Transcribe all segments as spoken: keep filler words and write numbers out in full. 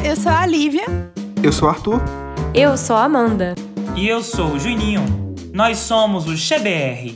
eu sou a Lívia. Eu sou o Arthur. Eu sou a Amanda. E eu sou o Juninho. Nós somos o X B R.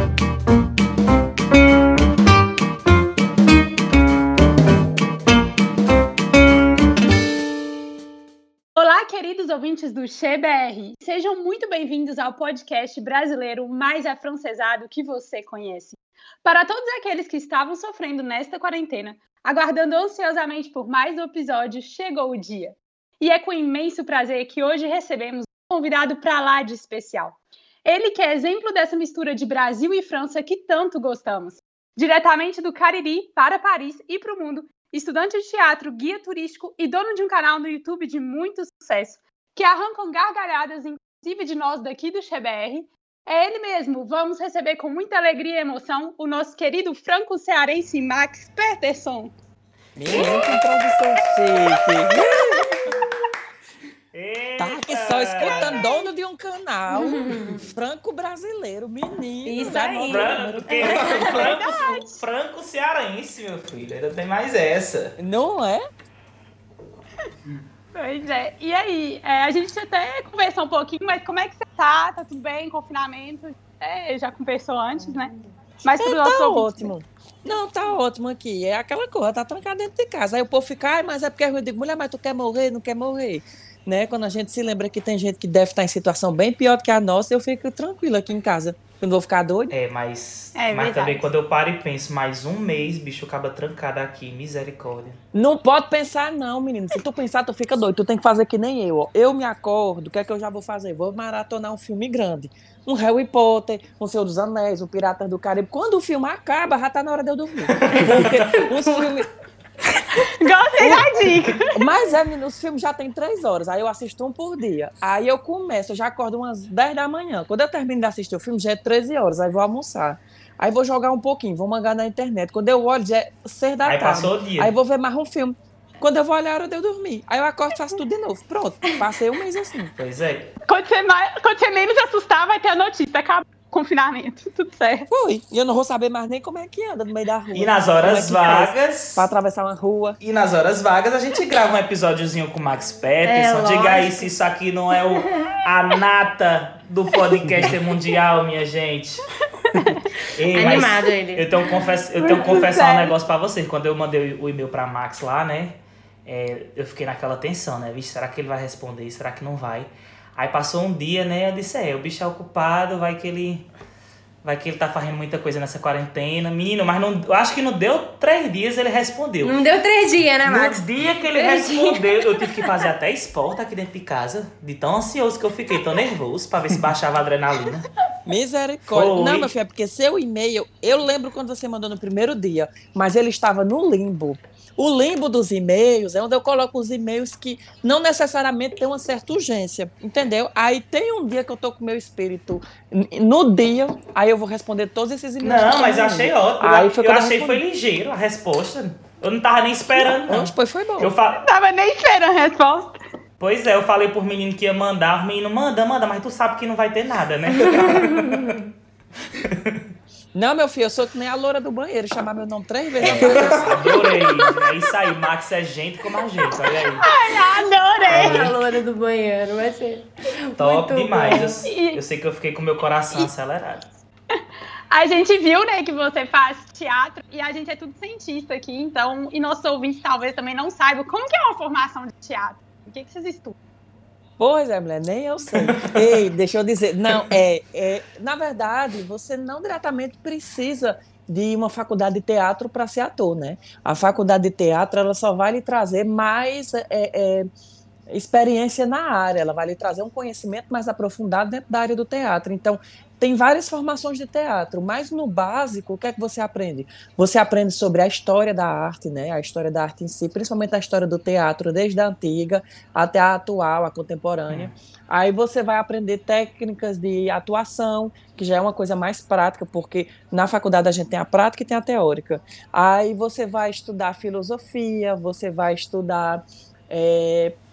Olá, queridos ouvintes do X B R. Sejam muito bem-vindos ao podcast brasileiro mais afrancesado que você conhece. Para todos aqueles que estavam sofrendo nesta quarentena, aguardando ansiosamente por mais um episódio, chegou o dia. E é com imenso prazer que hoje recebemos um convidado para lá de especial. Ele que é exemplo dessa mistura de Brasil e França que tanto gostamos. Diretamente do Cariri para Paris e para o mundo, estudante de teatro, guia turístico e dono de um canal no YouTube de muito sucesso, que arrancam gargalhadas, inclusive de nós daqui do X B R, é ele mesmo. Vamos receber com muita alegria e emoção o nosso querido franco-cearense Max Peterson. Menino, que introdução chique! Eita. Tá aqui só escutando dono de um canal franco-brasileiro, menino. Isso da aí. nova- Franco, que- franco, franco cearense, meu filho. Ainda tem mais essa. Não é? Pois é. E aí, é, a gente até conversou um pouquinho, mas como é que você tá? Tá tudo bem? Confinamento? É, já conversou antes, né? Mas É, pro tá nosso ouvinte, ótimo. Não, tá ótimo aqui. É aquela coisa, tá trancado dentro de casa. Aí o povo fica, ai, mas é porque é ruim. Eu digo, mulher, mas tu quer morrer? Não quer morrer? Né? Quando a gente se lembra que tem gente que deve estar em situação bem pior do que a nossa, eu fico tranquila aqui em casa. Eu não vou ficar doida. É, mas, É mas verdade. também quando eu paro e penso, mais um mês, bicho, acaba trancado aqui. Misericórdia. Não pode pensar, não, menino. Se tu pensar, tu fica doido. Tu tem que fazer que nem eu. Ó. Eu me acordo, o que é que eu já vou fazer? Vou maratonar um filme grande. Um Harry Potter, um Senhor dos Anéis, um Piratas do Caribe. Quando o filme acaba, já tá na hora de eu dormir. Porque os filmes... Gostei da dica! Mas é, menino, os filmes já tem três horas. Aí eu assisto um por dia. Aí eu começo, eu já acordo umas dez da manhã. Quando eu termino de assistir o filme, já é treze horas. Aí vou almoçar. Aí vou jogar um pouquinho, vou mangar na internet. Quando eu olho, já é seis da Aí tarde. passou o dia. Aí vou ver mais um filme. Quando eu vou olhar, é hora de eu dormir. Aí eu acordo e faço tudo de novo. Pronto, passei um mês assim. Pois é. Quando você, mais, quando você menos assustar, vai ter a notícia. Acabou o confinamento. Tudo certo. Foi. E eu não vou saber mais nem como é que anda no meio da rua. E nas Como é horas que faz vagas... pra atravessar uma rua. E nas horas vagas a gente grava um episódiozinho com o Max Peterson. É, Diga aí lógico. se isso aqui não é o, a nata do podcast mundial, minha gente. Ei, mas Animado ele. Eu tenho que confess- eu tenho que confessar um Sério? negócio pra vocês. Quando eu mandei o e-mail pra Max lá, né? é, eu fiquei naquela tensão, né? Vixe, será que ele vai responder? Será que não vai? Aí passou um dia, né? Eu disse, é, o bicho é ocupado, vai que ele... Vai que ele tá fazendo muita coisa nessa quarentena. Menino, mas não, eu acho que não deu três dias ele respondeu. Não deu três dias, né, Max? No dia que ele Três respondeu, eu tive que fazer até esporte aqui dentro de casa, de tão ansioso que eu fiquei, tão nervoso, pra ver se baixava a adrenalina. Misericórdia. Foi. Não, meu filho, é porque seu e-mail, eu lembro quando você mandou no primeiro dia, mas ele estava no limbo. O limbo dos e-mails é onde eu coloco os e-mails que não necessariamente têm uma certa urgência, entendeu? Aí tem um dia que eu tô com o meu espírito n- no dia, aí eu vou responder todos esses e-mails. que Não, eu mas eu mandei. achei ótimo. Aí eu foi eu quando eu achei que foi respondi. ligeiro a resposta. Eu não tava nem esperando, não. Oxe, pois foi bom. Eu fa... Tava nem esperando a resposta. Pois é, eu falei por menino que ia mandar, o menino manda, manda, mas tu sabe que não vai ter nada, né? Não, meu filho, eu sou que nem a loura do banheiro, chamar meu nome três vezes. eu apareço. Adorei. É isso aí, Max é gente como a gente, olha aí. Adorei! A loura do banheiro, vai ser Top muito demais. bom. Eu, eu sei que eu fiquei com meu coração acelerado. A gente viu, né, que você faz teatro e a gente é tudo cientista aqui, então, e nossos ouvintes talvez também não saibam como que é uma formação de teatro. O que, que vocês estudam? Pois é, mulher, nem eu sei. Ei, deixa eu dizer. Não, é, é. Na verdade, você não diretamente precisa de uma faculdade de teatro para ser ator, né? A faculdade de teatro, ela só vai lhe trazer mais é, é, experiência na área, ela vai lhe trazer um conhecimento mais aprofundado dentro da área do teatro. Então, tem várias formações de teatro, mas no básico, o que é que você aprende? Você aprende sobre a história da arte, né? A história da arte em si, principalmente a história do teatro, desde a antiga até a atual, a contemporânea. Hum. Aí você vai aprender técnicas de atuação, que já é uma coisa mais prática, porque na faculdade a gente tem a prática e tem a teórica. Aí você vai estudar filosofia, você vai estudar... É,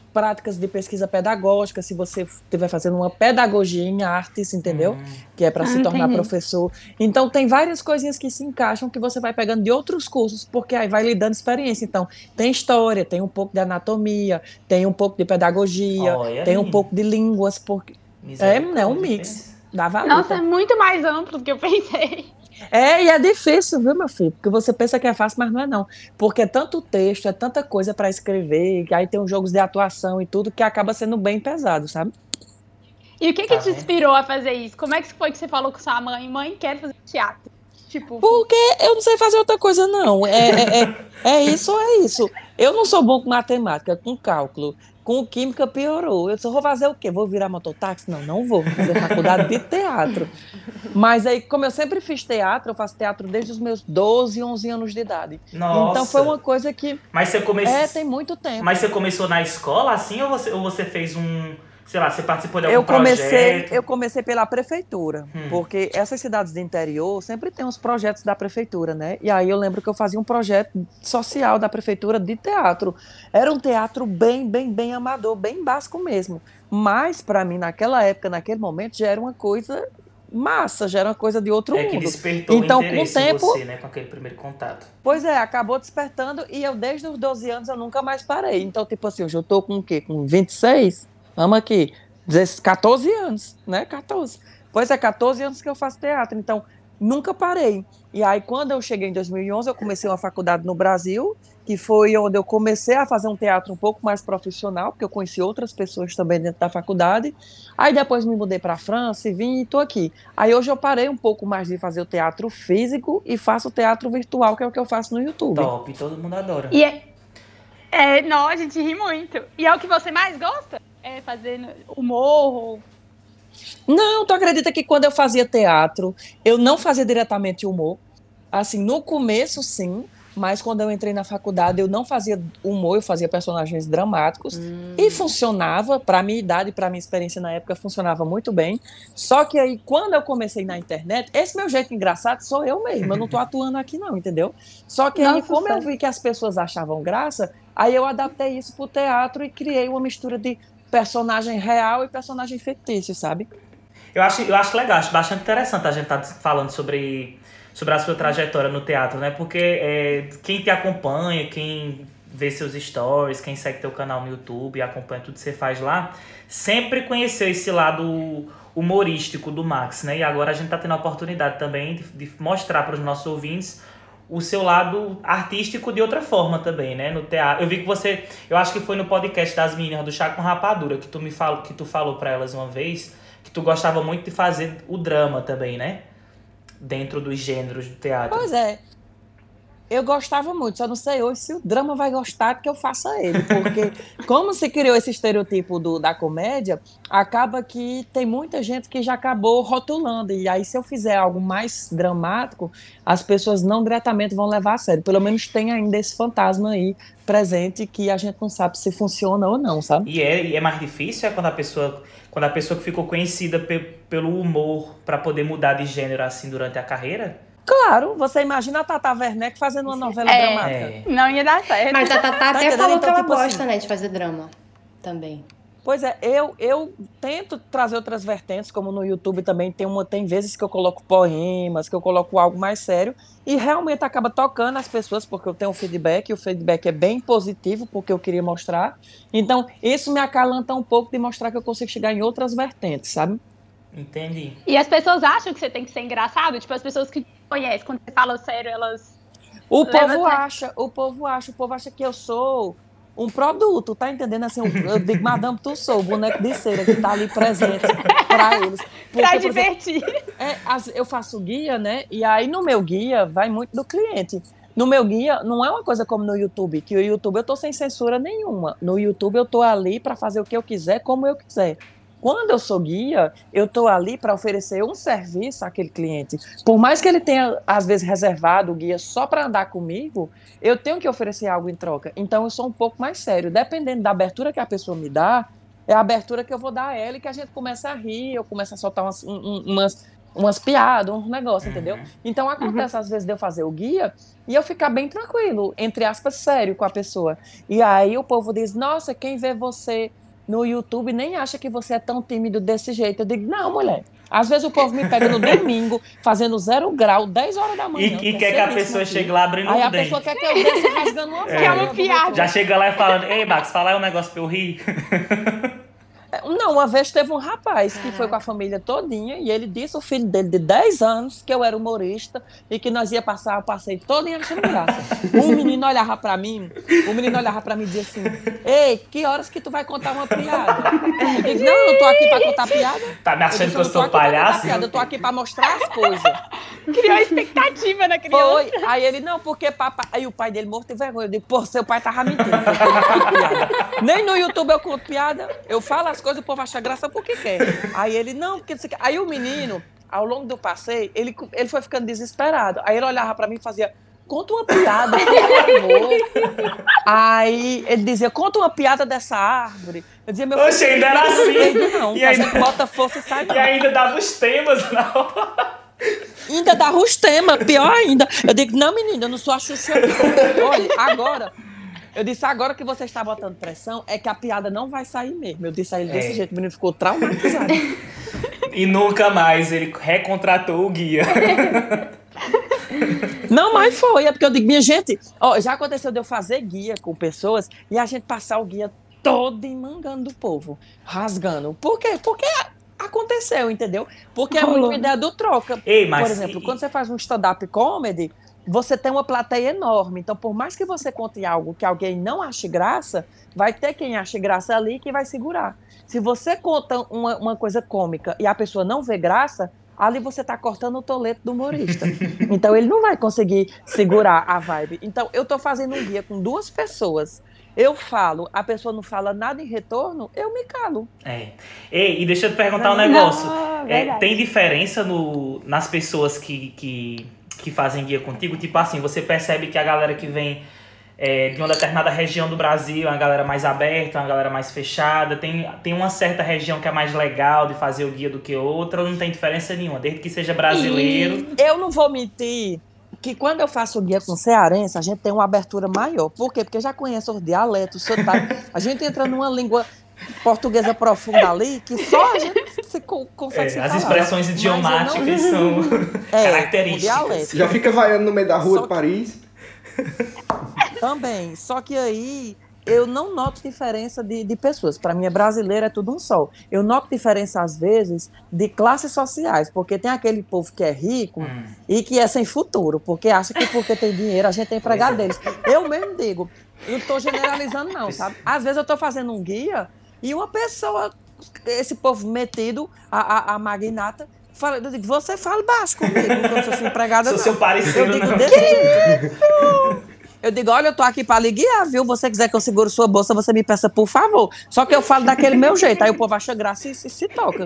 práticas de pesquisa pedagógica, se você estiver fazendo uma pedagogia em artes, entendeu? Hum. Que é para ah, se tornar entendi. professor. Então, tem várias coisinhas que se encaixam que você vai pegando de outros cursos, porque aí vai lhe dando experiência. Então, tem história, tem um pouco de anatomia, tem um pouco de pedagogia, oh, tem um pouco de línguas, porque é, é um mix. Dá valor. Nossa, é muito mais amplo do que eu pensei. É, e é difícil, viu, meu filho? Porque você pensa que é fácil, mas não é não. Porque é tanto texto, é tanta coisa para escrever, que aí tem uns jogos de atuação e tudo, que acaba sendo bem pesado, sabe? E o que, que te inspirou a fazer isso? Como é que foi que você falou com sua mãe? Mãe, quero fazer teatro. Tipo... Porque eu não sei fazer outra coisa, não. É, é, é, é isso ou é isso. Eu não sou bom com matemática, com cálculo. Com química piorou. Eu só vou fazer o quê? Vou virar mototáxi? Não, não vou. Vou fazer faculdade de teatro. Mas aí, como eu sempre fiz teatro, eu faço teatro desde os meus doze, onze anos de idade. Nossa. Então foi uma coisa que... Mas você começou... É, tem muito tempo. Mas você começou na escola assim ou você, ou você fez um... Sei lá, você participou de algum eu comecei, projeto? Eu comecei pela prefeitura, hum. porque essas cidades de interior sempre tem uns projetos da prefeitura, né? E aí eu lembro que eu fazia um projeto social da prefeitura de teatro. Era um teatro bem, bem, bem amador, bem básico mesmo. Mas, para mim, naquela época, naquele momento, já era uma coisa massa, já era uma coisa de outro é mundo. É que despertou então, o interesse com o tempo, em você, né? Com aquele primeiro contato. Pois é, acabou despertando e eu, desde os doze anos, eu nunca mais parei. Então, tipo assim, hoje eu tô com o quê? Com vinte e seis? Vamos aqui, quatorze anos, né? quatorze. Pois é, quatorze anos que eu faço teatro, então nunca parei. E aí, quando eu cheguei em dois mil e onze, eu comecei uma faculdade no Brasil, que foi onde eu comecei a fazer um teatro um pouco mais profissional, porque eu conheci outras pessoas também dentro da faculdade. Aí depois me mudei para a França e vim e estou aqui. Aí hoje eu parei um pouco mais de fazer o teatro físico e faço o teatro virtual, que é o que eu faço no YouTube. Top, todo mundo adora. E é, é, não, a gente ri muito. E é o que você mais gosta? É fazer humor? Não, tu acredita que quando eu fazia teatro, eu não fazia diretamente humor? Assim, no começo, sim, mas quando eu entrei na faculdade, eu não fazia humor, eu fazia personagens dramáticos hum. e funcionava, para minha idade, para minha experiência na época, funcionava muito bem. Só que aí, quando eu comecei na internet, esse meu jeito engraçado sou eu mesmo, eu não tô atuando aqui não, entendeu? Só que aí, Nossa, como eu vi que as pessoas achavam graça, aí eu adaptei isso pro teatro e criei uma mistura de personagem real e personagem fictício, sabe? Eu acho, eu acho legal, acho bastante interessante a gente estar tá falando sobre, sobre a sua trajetória no teatro, né? Porque é, quem te acompanha, quem vê seus stories, quem segue teu canal no YouTube, acompanha tudo que você faz lá, sempre conheceu esse lado humorístico do Max, né? E agora a gente tá tendo a oportunidade também de, de mostrar para os nossos ouvintes o seu lado artístico de outra forma também, né? No teatro. Eu vi que você... Eu acho que foi no podcast das meninas do Chá com Rapadura que tu me falou, que tu falou para elas uma vez que tu gostava muito de fazer o drama também, né? Dentro dos gêneros do teatro. Pois é. Eu gostava muito, só não sei hoje se o drama vai gostar que eu faça ele, porque como se criou esse estereotipo do, da comédia, acaba que tem muita gente que já acabou rotulando, e aí se eu fizer algo mais dramático, as pessoas não diretamente vão levar a sério, pelo menos tem ainda esse fantasma aí presente que a gente não sabe se funciona ou não, sabe? E é, e é mais difícil é quando a pessoa, quando a pessoa que ficou conhecida pe, pelo humor para poder mudar de gênero assim durante a carreira? Claro, você imagina a Tata Werneck fazendo uma novela é, dramática. É. Não ia dar certo. Mas a Tata tá até entendendo? falou Então, que ela tipo gosta, assim, né, de fazer drama também. Pois é, eu, eu tento trazer outras vertentes, como no YouTube também tem, uma, tem vezes que eu coloco poemas, que eu coloco algo mais sério, e realmente acaba tocando as pessoas, porque eu tenho um feedback, e o feedback é bem positivo, porque eu queria mostrar. Então, isso me acalanta um pouco de mostrar que eu consigo chegar em outras vertentes, sabe? Entendi. E as pessoas acham que você tem que ser engraçado? Tipo, as pessoas que te conhecem, quando você fala sério, elas... O povo acha, o povo acha, o povo acha que eu sou um produto, tá entendendo? Assim, eu digo, Madame Tussauds, o boneco de cera que tá ali presente para eles. Porque, pra divertir. Exemplo, é, eu faço guia, né? E aí no meu guia vai muito do cliente. No meu guia não é uma coisa como no YouTube, que o YouTube eu tô sem censura nenhuma. No YouTube eu tô ali para fazer o que eu quiser, como eu quiser. Quando eu sou guia, eu estou ali para oferecer um serviço àquele cliente. Por mais que ele tenha, às vezes, reservado o guia só para andar comigo, eu tenho que oferecer algo em troca. Então, eu sou um pouco mais sério. Dependendo da abertura que a pessoa me dá, é a abertura que eu vou dar a ela e que a gente começa a rir, eu começo a soltar umas, um, umas umas piadas, uns negócios, uhum. entendeu? Então acontece Uhum. às vezes de eu fazer o guia e eu ficar bem tranquilo, entre aspas, sério com a pessoa. E aí o povo diz, nossa, quem vê você no YouTube nem acha que você é tão tímido desse jeito. Eu digo, não, mulher. Às vezes o povo me pega no domingo, fazendo zero grau, dez horas da manhã. E, e quer que a pessoa aqui. chegue lá abrindo Aí o a dente. pessoa quer que eu desça rasgando uma É uma piada. Já chega lá e falando, ei, Max, fala aí um negócio pra eu rir. Não, uma vez teve um rapaz que foi com a família todinha e ele disse ao filho dele de dez anos que eu era humorista e que nós ia passar o passeio todo em achando graça. Um menino olhava pra mim, o menino olhava pra mim e dizia assim, ei, que horas que tu vai contar uma piada? Eu digo, não, eu não tô aqui pra contar piada. Tá me achando eu disse, que eu não sou palhaço? Eu tô aqui pra mostrar as coisas. Criou expectativa na criança. Foi. Aí ele, não, porque papai... Aí o pai dele morto de vergonha. Eu digo, pô, seu pai tava mentindo. Nem no YouTube eu conto piada. Eu falo as coisas, o povo acha graça porque quer. Aí ele, não, porque... Aí o menino, ao longo do passeio, ele, ele foi ficando desesperado. Aí ele olhava pra mim e fazia, conta uma piada, por favor. Aí ele dizia, conta uma piada dessa árvore. Eu dizia, meu filho... Oxe, ainda era assim. Ele, não, e a ainda... gente bota força e sai. E ainda dava os temas na hora. Ainda dava os temas, pior ainda. Eu digo, não, menina, eu não sou a Xuxa. Olha, agora... Eu disse, agora que você está botando pressão, é que a piada não vai sair mesmo. Eu disse a ele desse é. jeito, o menino ficou traumatizado. E nunca mais ele recontratou o guia. Não, mas foi, é porque eu digo, minha gente, ó, já aconteceu de eu fazer guia com pessoas e a gente passar o guia todo emangando do povo, rasgando. Por quê? Porque aconteceu, entendeu? Porque é muito ideia do troca. Ei, mas por exemplo, e... quando você faz um stand-up comedy, você tem uma plateia enorme. Então, por mais que você conte algo que alguém não ache graça, vai ter quem ache graça ali que vai segurar. Se você conta uma, uma coisa cômica e a pessoa não vê graça, ali você está cortando o toleto do humorista. Então, ele não vai conseguir segurar a vibe. Então, eu estou fazendo um guia com duas pessoas. Eu falo, a pessoa não fala nada em retorno, eu me calo. É. Ei, e deixa eu te perguntar um negócio. Não, é, tem diferença no, nas pessoas que... que... que fazem guia contigo, tipo assim, você percebe que a galera que vem é, de uma determinada região do Brasil é uma galera mais aberta, uma galera mais fechada, tem, tem uma certa região que é mais legal de fazer o guia do que outra, ou não tem diferença nenhuma, desde que seja brasileiro? E eu não vou mentir que quando eu faço o guia com cearense, a gente tem uma abertura maior. Por quê? Porque eu já conheço os dialetos, o sotaque, a gente entra numa língua portuguesa profunda ali, que só a gente se co- consegue É, se as falar. expressões idiomáticas não... são é, características. Já fica vaiando no meio da rua Só de Paris. Também, só que aí eu não noto diferença de, de pessoas. Para mim, é brasileiro, é tudo um só. Eu noto diferença, às vezes, de classes sociais, porque tem aquele povo que é rico hum. e que é sem futuro, porque acha que porque tem dinheiro a gente é empregado deles. Eu mesmo digo, eu não estou generalizando não, sabe? Às vezes eu estou fazendo um guia e uma pessoa, esse povo metido, a, a, a magnata, fala, eu digo, você fala baixo comigo, porque eu sou sua empregada. Sou não. seu parceiro. Eu digo não. desse jeito. Eu digo, olha, eu tô aqui para lhe guiar, viu? Você quiser que eu segure sua bolsa, você me peça, por favor. Só que eu falo daquele meu jeito, aí o povo acha graça e se, se toca.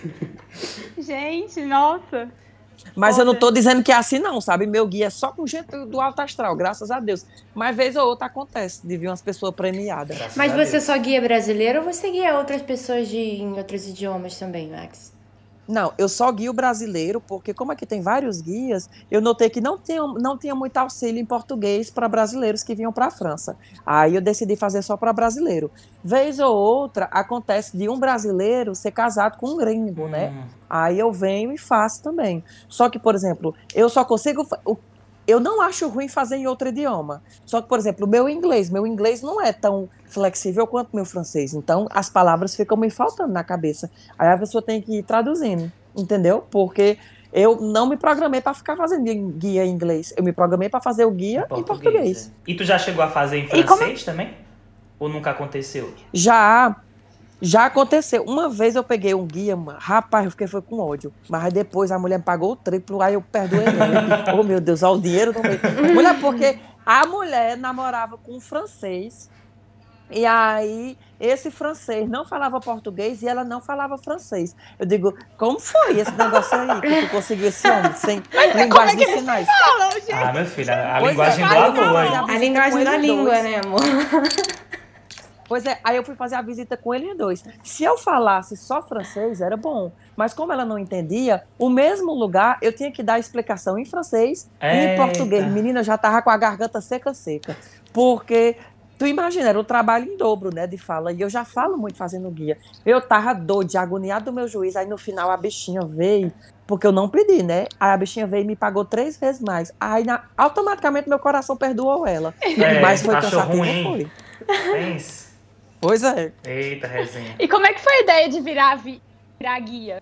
Gente, nossa. Mas Olha. eu não tô dizendo que é assim não, sabe? Meu guia é só com gente do alto astral, graças a Deus. Mas vez ou outra acontece de vir umas pessoas premiadas. Graças Mas a você Deus. só guia brasileiro ou você guia outras pessoas de, em outros idiomas também, Max? Não, eu só guio brasileiro, porque como aqui tem vários guias, eu notei que não tinha, não tinha muito auxílio em português para brasileiros que vinham para a França. Aí eu decidi fazer só para brasileiro. Vez ou outra, acontece de um brasileiro ser casado com um gringo, Hum. né? Aí eu venho e faço também. Só que, por exemplo, eu só consigo... o- Eu não acho ruim fazer em outro idioma. Só que, por exemplo, o meu inglês, meu inglês não é tão flexível quanto o meu francês. Então, as palavras ficam me faltando na cabeça. Aí a pessoa tem que ir traduzindo, entendeu? Porque eu não me programei para ficar fazendo guia em inglês. Eu me programei para fazer o guia em português. é. E tu já chegou a fazer em E como- francês também? Ou nunca aconteceu? Já... Já aconteceu. Uma vez eu peguei um guia, mano, rapaz, eu fiquei foi com ódio. Mas aí depois a mulher me pagou o triplo, aí eu perdoei ela. Oh, meu Deus, olha o dinheiro também. Mulher, porque a mulher namorava com um francês, e aí esse francês não falava português e ela não falava francês. Eu digo, como foi esse negócio aí que tu conseguiu esse homem sem linguagem de sinais? Fala, gente. Ah, meu filho, a, a Pois linguagem é, do vai, amor. vai, hein? vai. A linguagem da com eles língua, dois. né, amor? Pois é, aí eu fui fazer a visita com ele em dois. Se eu falasse só francês, era bom. Mas como ela não entendia, o mesmo lugar eu tinha que dar explicação em francês e em Eita. português. Menina, já tava com a garganta seca, seca. Porque, tu imagina, era um trabalho em dobro, né, de fala. E eu já falo muito fazendo guia. Eu tava doida, agoniada do meu juiz. Aí no final a bichinha veio, porque eu não pedi, né? Aí a bichinha veio e me pagou três vezes mais. Aí na- automaticamente meu coração perdoou ela. É, Mas foi achou cansativo, ruim. foi. Pensa. Pois é. Eita, resenha. E como é que foi a ideia de virar, vi- virar guia?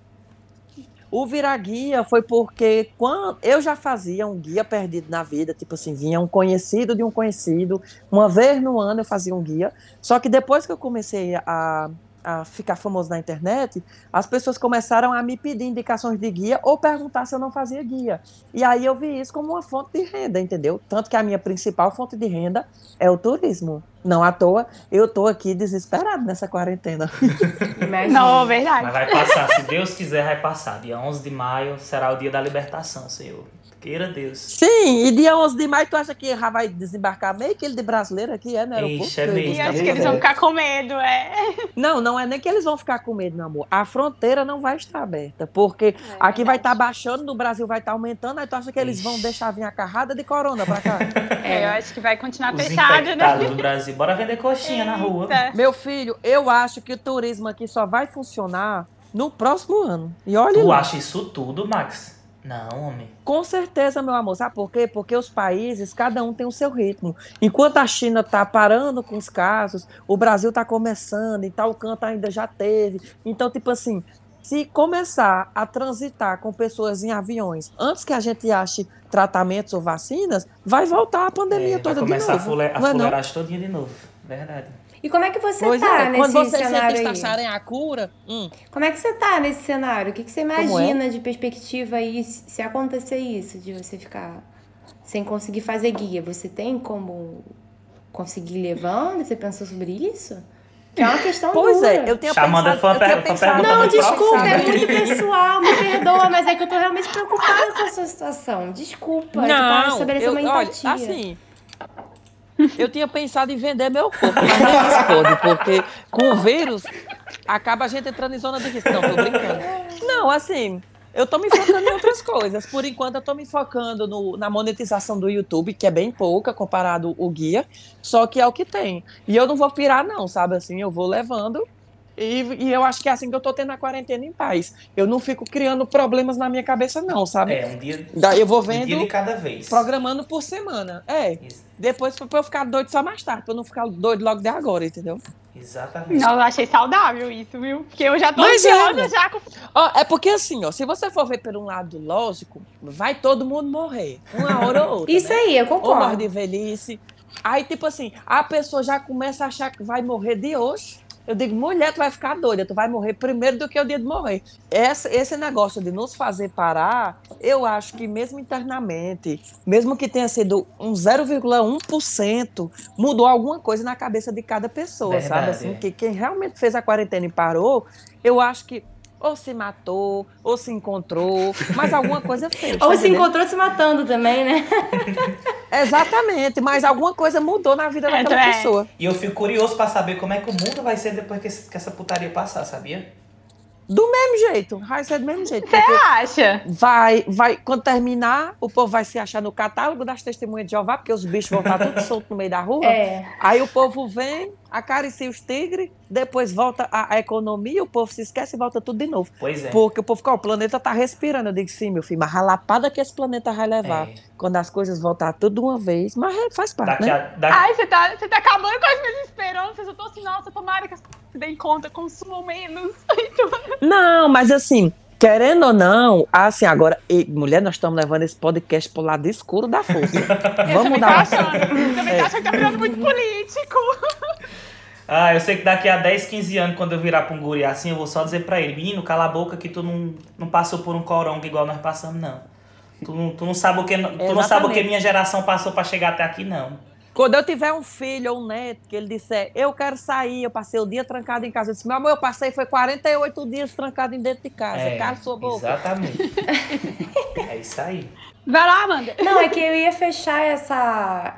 O virar guia foi porque quando eu já fazia um guia perdido na vida, tipo assim, vinha um conhecido de um conhecido, uma vez no ano eu fazia um guia, só que depois que eu comecei a, a ficar famoso na internet, as pessoas começaram a me pedir indicações de guia ou perguntar se eu não fazia guia. E aí eu vi isso como uma fonte de renda, entendeu? Tanto que a minha principal fonte de renda é o turismo. Não à toa, eu tô aqui desesperado nessa quarentena. Imagina. Não, verdade. Mas vai passar, se Deus quiser, vai passar. Dia onze de maio será o dia da libertação, Senhor. Queira Deus. Sim, e dia onze de maio, tu acha que já vai desembarcar meio aquele de brasileiro aqui, é, no aeroporto? Ixi, é Eu mesmo. E disse, acho Deus que eles vão é. ficar com medo, é. Não, não é nem que eles vão ficar com medo, meu amor. A fronteira não vai estar aberta, porque aqui vai estar baixando, no Brasil vai estar aumentando, aí tu acha que eles vão Ixi. deixar vir a carrada de corona pra cá? É, eu acho que vai continuar Os fechado, infectados né? do Brasil. Bora vender coxinha na rua. Eita. Meu filho, eu acho que o turismo aqui só vai funcionar no próximo ano. E olha Tu lá. acha isso tudo, Max? Não, homem. Com certeza, meu amor. Sabe por quê? Porque os países, cada um tem o seu ritmo. Enquanto a China está parando com os casos, o Brasil está começando, e tal canto ainda já teve. Então, tipo assim, se começar a transitar com pessoas em aviões antes que a gente ache tratamentos ou vacinas, vai voltar a pandemia É, toda vai de começar novo. a, fule- a Não é não? fuleiragem todinha de novo. Verdade. E como é que você Pois tá é, nesse quando vocês cenário cientistas aí? acharem a cura, hum, Como é que você tá nesse cenário? O que, que você Como é? imagina de perspectiva aí se se acontecer isso, de você ficar sem conseguir fazer guia? Você tem como conseguir ir levando? Você pensou sobre isso? Que é uma questão pois dura. é, eu tenho Chamando pensado... foi uma eu tenho per- foi uma pensado- pergunta Não, muito desculpa, profunda. é muito pessoal, me perdoa, mas é que eu tô realmente preocupada com a sua situação. Desculpa, eu tô Não, estabelecer eu, uma olha, empatia. assim, eu tinha pensado em vender meu corpo, mas nem isso pode, porque com o vírus acaba a gente entrando em zona de risco. Não, tô brincando. Não, assim, eu tô me focando em outras coisas. Por enquanto, eu tô me focando no- na monetização do YouTube, que é bem pouca comparado ao guia, só que é o que tem. E eu não vou pirar, não, sabe? Assim, eu vou levando. E, e eu acho que é assim que eu tô tendo a quarentena em paz. Eu não fico criando problemas na minha cabeça, não, sabe? É, um dia, Daí eu vou um dia de vendo, cada vez. programando por semana. É. Isso. Depois pra eu ficar doido só mais tarde, pra eu não ficar doido logo de agora, entendeu? Exatamente. Não, eu achei saudável isso, viu? Porque eu já tô Mas é, ansiosa né? já com... Ó, é porque assim, ó, se você for ver por um lado lógico, vai todo mundo morrer. Uma hora ou outra. Isso né? aí, eu Ou morre concordo. de velhice. Aí, tipo assim, a pessoa já começa a achar que vai morrer de hoje. Eu digo, mulher, tu vai ficar doida, tu vai morrer primeiro do que o dia de morrer. Essa, esse negócio de nos fazer parar, eu acho que mesmo internamente, mesmo que tenha sido um zero vírgula um por cento, mudou alguma coisa na cabeça de cada pessoa, Verdade, sabe? Assim, é. que quem realmente fez a quarentena e parou, eu acho que ou se matou, ou se encontrou, mas alguma coisa fez. tá Ou se entendendo? encontrou se matando também, né? Exatamente, mas alguma coisa mudou na vida É, daquela é. pessoa. E eu fico curioso pra saber como é que o mundo vai ser depois que, esse- que essa putaria passar, sabia? Do mesmo jeito, vai ser do mesmo jeito. Você porque acha? Vai, vai, quando terminar, o povo vai se achar no catálogo das testemunhas de Jeová, porque os bichos vão estar tudo soltos no meio da rua. É. Aí o povo vem, acaricia os tigres, depois volta a, a economia, o povo se esquece e volta tudo de novo. Pois é. Porque o povo fica, ó, o planeta tá respirando. Eu digo, sim, meu filho, mas a lapada que esse planeta vai levar. É. Quando as coisas voltar tudo de uma vez, mas é, faz parte, Daqui né? a, daqui, Ai, você tá, você tá acabando com as minhas esperanças. Eu tô assim, nossa, tomara que as pessoas se deem conta, consumam menos. Não, mas assim, querendo ou não, assim, agora, e, mulher, nós estamos levando esse podcast pro lado escuro da força. Vamos Também dar tá uma... achando, também É. tá achando que tá virando muito político. Ah, eu sei que daqui a dez, quinze anos, quando eu virar pra um guri assim, eu vou só dizer pra ele, menino, cala a boca que tu não, não passou por um coronga igual nós passamos, não. Tu não, tu não sabe o que, tu não sabe o que Exatamente. minha geração passou pra chegar até aqui, não. Quando eu tiver um filho ou um neto, que ele disser, eu quero sair, eu passei o dia trancado em casa. Eu disse, meu amor, eu passei, foi quarenta e oito dias trancado dentro de casa. É, Cala sua boca. exatamente. É isso aí. Vai lá, Amanda. Não, é que eu ia fechar essa,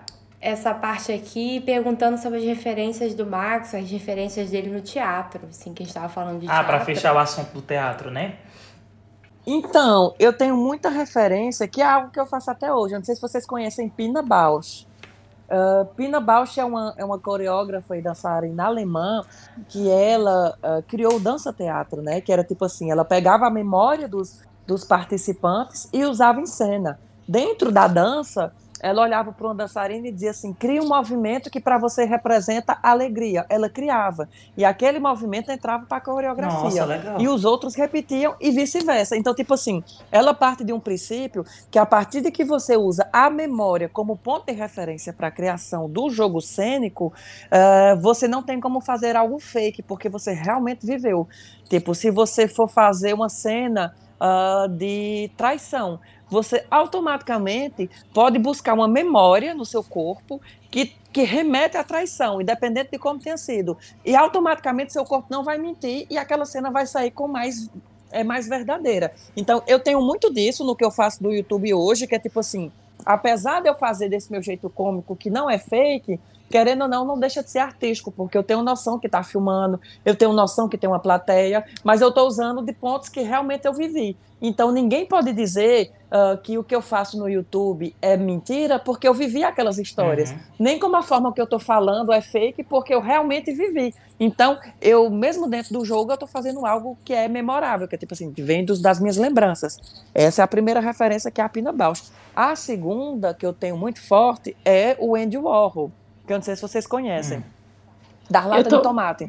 essa parte aqui perguntando sobre as referências do Max, as referências dele no teatro, assim, que a gente tava falando de Ah, teatro. pra fechar o assunto do teatro, né? Então, eu tenho muita referência, que é algo que eu faço até hoje. Eu não sei se vocês conhecem Pina Bausch. Uh, Pina Bausch é uma, é uma coreógrafa e dançarina alemã que ela uh, criou o dança-teatro, né? Que era tipo assim, ela pegava a memória dos, dos participantes e usava em cena. Dentro da dança, ela olhava para uma dançarina e dizia assim, cria um movimento que para você representa alegria. Ela criava. E aquele movimento entrava para a coreografia. Nossa, legal. E os outros repetiam e vice-versa. Então, tipo assim, ela parte de um princípio que a partir de que você usa a memória como ponto de referência para a criação do jogo cênico, uh, você não tem como fazer algo fake, porque você realmente viveu. Tipo, se você for fazer uma cena uh, de traição, você automaticamente pode buscar uma memória no seu corpo que, que remete à traição, independente de como tenha sido. E automaticamente seu corpo não vai mentir e aquela cena vai sair com mais, é, mais verdadeira. Então, eu tenho muito disso no que eu faço do YouTube hoje, que é tipo assim, apesar de eu fazer desse meu jeito cômico, que não é fake, querendo ou não, não deixa de ser artístico, porque eu tenho noção que está filmando, eu tenho noção que tem uma plateia, mas eu estou usando de pontos que realmente eu vivi. Então, ninguém pode dizer uh, que o que eu faço no YouTube é mentira, porque eu vivi aquelas histórias. Uhum. Nem como a forma que eu estou falando é fake, porque eu realmente vivi. Então, eu, mesmo dentro do jogo, eu estou fazendo algo que é memorável, que é tipo assim, que vem dos, das minhas lembranças. Essa é a primeira referência, que é a Pina Bausch. A segunda, que eu tenho muito forte, é o Andy Warhol, que eu não sei se vocês conhecem, hum. da lata tô... de tomate.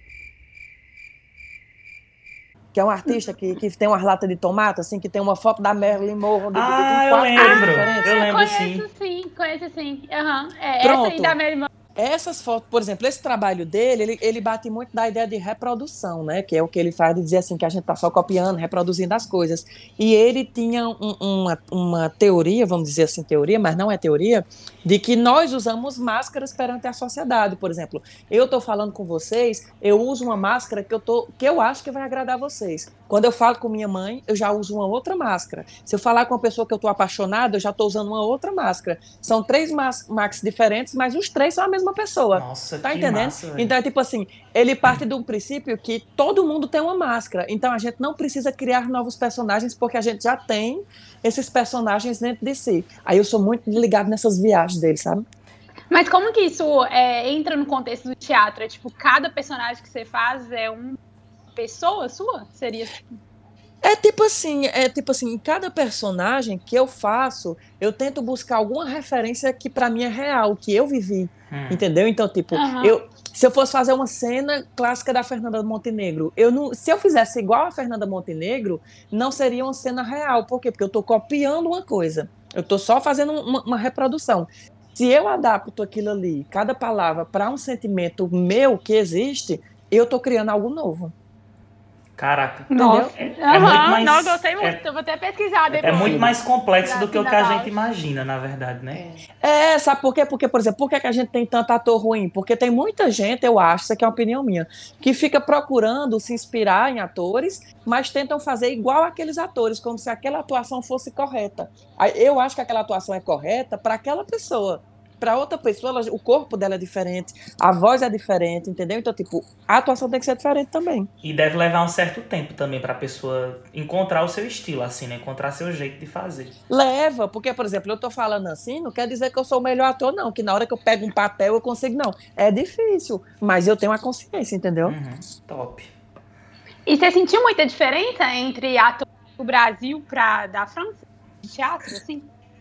Que é um artista que, que tem uma lata de tomate, assim, que tem uma foto da Marilyn Monroe. De, ah, de eu lembro, ah, eu lembro conheço, sim. sim. Conheço sim, uhum. é, Pronto. Essa aí da Marilyn Monroe. Essas fotos, por exemplo, esse trabalho dele, ele, ele bate muito da ideia de reprodução, né? Que é o que ele faz de dizer assim, que a gente está só copiando, reproduzindo as coisas. E ele tinha um, uma, uma teoria, vamos dizer assim, teoria, mas não é teoria, de que nós usamos máscaras perante a sociedade. Por exemplo, eu estou falando com vocês, eu uso uma máscara que eu, tô, que eu acho que vai agradar vocês. Quando eu falo com minha mãe, eu já uso uma outra máscara. Se eu falar com uma pessoa que eu estou apaixonada, eu já estou usando uma outra máscara. São três Max diferentes, mas os três são a mesma pessoa. Nossa, tá que entendendo? massa, então é tipo assim, ele parte de um princípio que todo mundo tem uma máscara, então a gente não precisa criar novos personagens porque a gente já tem esses personagens dentro de si. Aí eu sou muito ligado nessas viagens dele, sabe? Mas como que isso é, entra no contexto do teatro? É tipo, cada personagem que você faz é uma pessoa sua? Seria É tipo assim, é tipo assim, em cada personagem que eu faço, eu tento buscar alguma referência que pra mim é real, que eu vivi, hum. entendeu? Então, tipo, uhum. eu, se eu fosse fazer uma cena clássica da Fernanda Montenegro, eu não, se eu fizesse igual a Fernanda Montenegro, não seria uma cena real. Por quê? Porque eu tô copiando uma coisa, eu tô só fazendo uma, uma reprodução. Se eu adapto aquilo ali, cada palavra, para um sentimento meu que existe, eu tô criando algo novo. Caraca. Nossa. É, uhum. é muito mais, não, gostei muito. É, eu vou até pesquisar depois. É muito mais complexo do que o que a gente imagina, na verdade, né? É, é sabe por quê? Porque, por exemplo, por que a gente tem tanto ator ruim? Porque tem muita gente, eu acho, isso aqui é uma opinião minha, que fica procurando se inspirar em atores, mas tentam fazer igual aqueles atores, como se aquela atuação fosse correta. Eu acho que aquela atuação é correta para aquela pessoa. Para outra pessoa, ela, o corpo dela é diferente, a voz é diferente, entendeu? Então, tipo, a atuação tem que ser diferente também. E deve levar um certo tempo também para a pessoa encontrar o seu estilo, assim, né? Encontrar seu jeito de fazer. Leva, porque, por exemplo, eu tô falando assim, não quer dizer que eu sou o melhor ator, não, que na hora que eu pego um papel eu consigo, não. É difícil, mas eu tenho a consciência, entendeu? Uhum, top. E você sentiu muita diferença entre ator do Brasil para da França, de teatro, assim?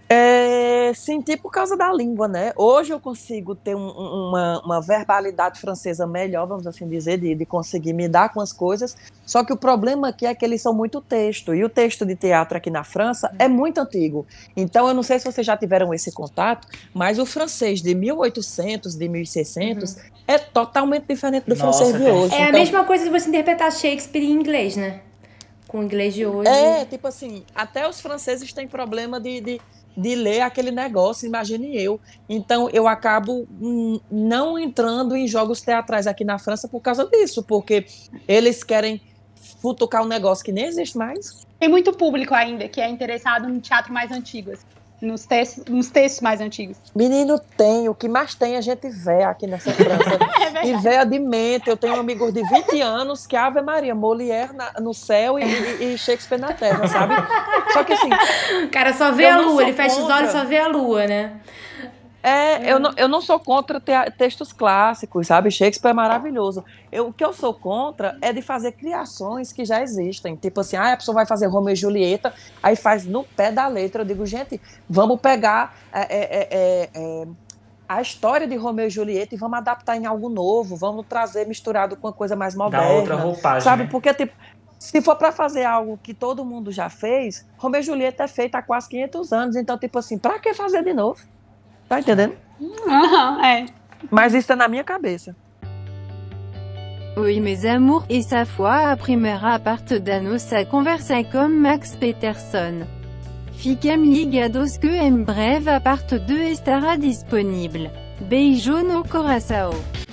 É, senti por causa da língua, né? Hoje eu consigo ter um, uma, uma verbalidade francesa melhor, vamos assim dizer, de, de conseguir me dar com as coisas, só que o problema aqui é que eles são muito texto, e o texto de teatro aqui na França é muito antigo. Então eu não sei se vocês já tiveram esse contato, mas o francês de mil e oitocentos, de mil e seiscentos, uhum. é totalmente diferente do Nossa, francês de hoje. É então, a mesma coisa de você interpretar Shakespeare em inglês, né? Com o inglês de hoje. É, tipo assim, até os franceses têm problema de... de de ler aquele negócio, imagine eu. Então, eu acabo hum, não entrando em jogos teatrais aqui na França por causa disso, porque eles querem futucar um negócio que nem existe mais. Tem muito público ainda que é interessado no teatro mais antigo, assim, nos, textos, nos textos mais antigos. Menino, tem. O que mais tem a gente vê aqui nessa França. É e véia de mente. Eu tenho amigos de vinte anos que Ave Maria, Molière na, no céu e, e, e Shakespeare na terra, sabe? Só que assim... O cara só vê a lua, ele fecha contra. os olhos e só vê a lua, né? É, eu não, eu não sou contra te- textos clássicos, sabe? Shakespeare é maravilhoso. Eu, o que eu sou contra é de fazer criações que já existem. Tipo assim, ah, a pessoa vai fazer Romeu e Julieta, aí faz no pé da letra. Eu digo, gente, vamos pegar é, é, é, é, a história de Romeu e Julieta e vamos adaptar em algo novo, vamos trazer misturado com uma coisa mais moderna. Dá outra roupagem, sabe? né? Porque, tipo, se for para fazer algo que todo mundo já fez, Romeu e Julieta é feita há quase quinhentos anos. Então, tipo assim, pra que fazer de novo? Tá entendendo? Aham, uhum, é. Mas isso é na minha cabeça. Oui mes amours, et sa foi apprimera parto-dano sa conversa comme Max Peterson. Ficam ligados que em breve a parte deux estará disponible. Beijo no coração.